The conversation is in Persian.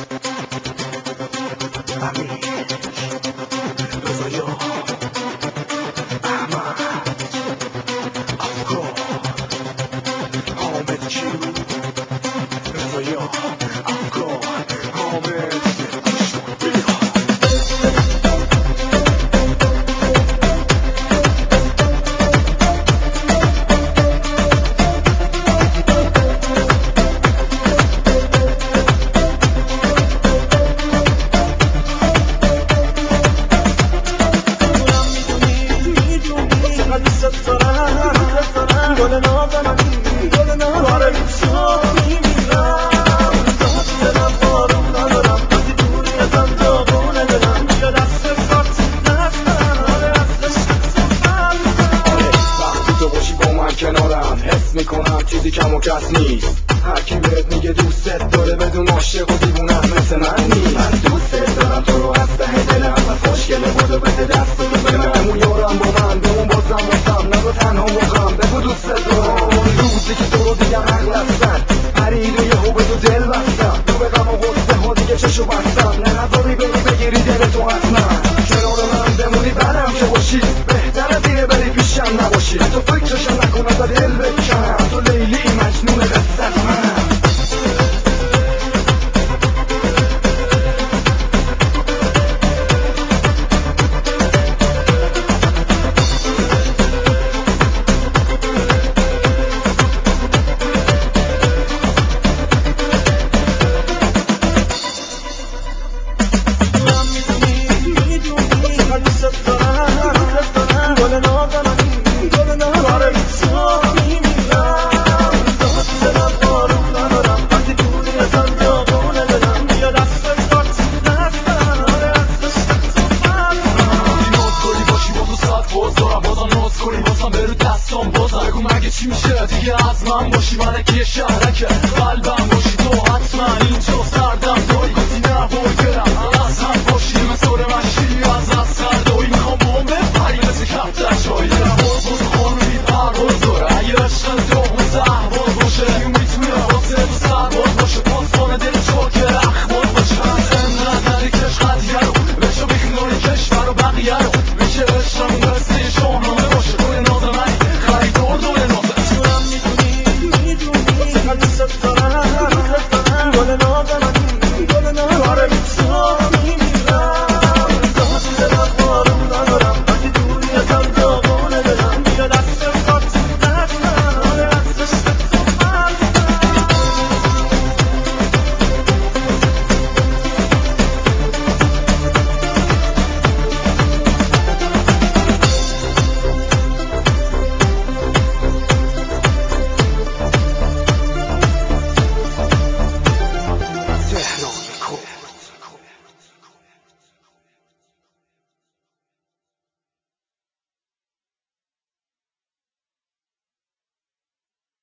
میکنم چیزی کم و کس نیست. هر کی بهت میگه دوستت داره بدون عاشق و دیوونت مثل من نیست. من دوستت دارم تو رو از ته دلم و خوشگله بودو بده دست رو بزنم. بمون یارم با من بمون بازم واسم نرو تنها موقعم بگو دوستت دارم. اون روزی که تو رو دیدم عقل از سر پرید و یهو به تو دل بستم. تو به غم و غصه ها دیگه چشو بستم.